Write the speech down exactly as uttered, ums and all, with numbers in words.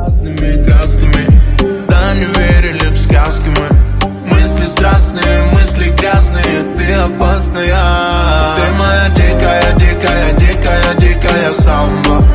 разными красками. Да, не верили в сказки мы. Мысли страстные, мысли грязные, ты опасная. Ты моя дикая, дикая, дикая, дикая самба.